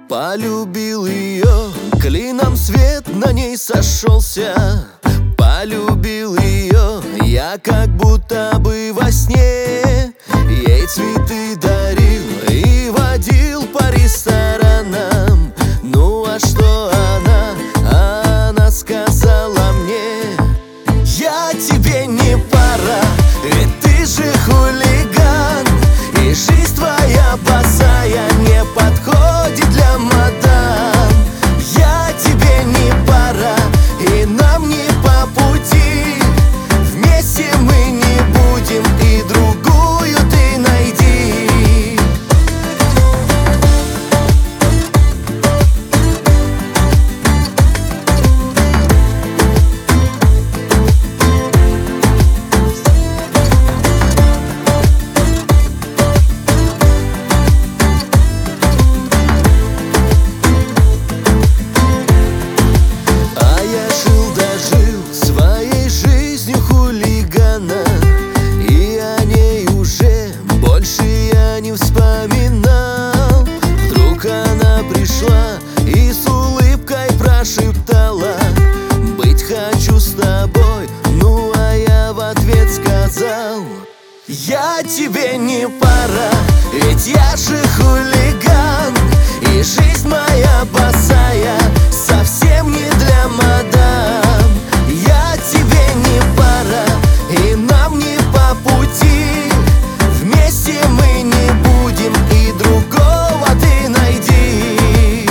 Полюбил ее, клином свет на ней сошелся. Полюбил ее, я как будто бы во сне. Ей цветы дарил и водил по ресторанам. Ну а что она сказала мне: я тебе не пара, ведь ты же хулиган, и жизнь твоя босая не подходит для мадам. Я тебе не пара, и нам не по пути. Вместе мы не будем, и другую ты найди. И о ней уже больше я не вспоминал. Вдруг она пришла и с улыбкой прошептала: быть хочу с тобой. Ну а я в ответ сказал: я тебе не пара, ведь я же хулиган, и жизнь моя босая совсем не для мадам. Я тебе не пара, и нам не по пути. Вместе мы не будем, и другого ты найди.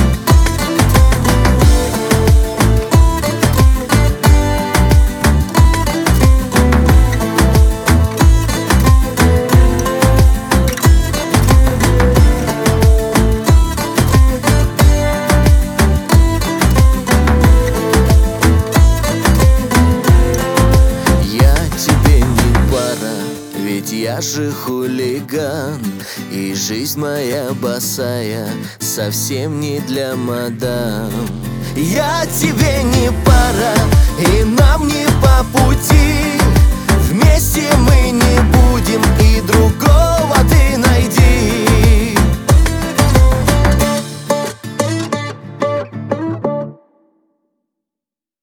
Ведь я же хулиган, и жизнь моя босая совсем не для мадам. Я тебе не пара, и нам не по пути. Вместе мы не будем.